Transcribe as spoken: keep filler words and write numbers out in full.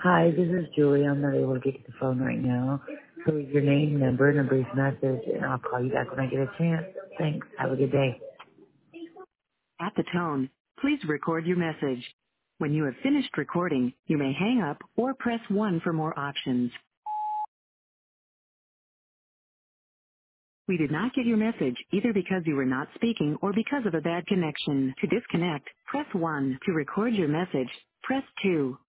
Hi, this is Julie. I'm not able to get to the phone right now. So leave your name, number, and a brief message, and I'll call you back when I get a chance. Thanks. Have a good day. At the tone, please record your message. When you have finished recording, you may hang up or press one for more options. We did not get your message either because you were not speaking or because of a bad connection. To disconnect, press one. To record your message, press two.